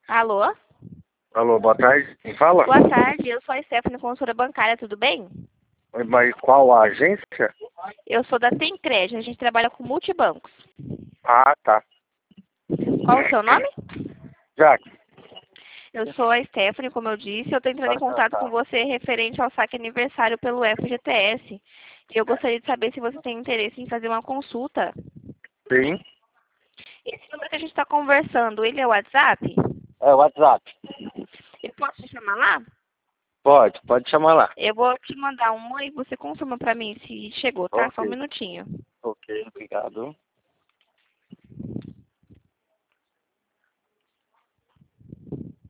Alô? Alô, boa tarde. Quem fala? Boa tarde, eu sou a Stephanie, consultora bancária, tudo bem? Mas qual a agência? Eu sou da Tencred, a gente trabalha com multibancos. Ah, tá. Qual o seu nome? Jack. Eu sou a Stephanie, como eu disse, eu estou entrando em contato com você referente ao saque aniversário pelo FGTS. E eu gostaria de saber se você tem interesse em fazer uma consulta. Sim. Esse número que a gente está conversando, ele é o WhatsApp? É o WhatsApp. Eu posso te chamar lá? Pode chamar lá. Eu vou te mandar um oi e você confirma para mim se chegou, tá? Só um Ok. minutinho. Ok, obrigado.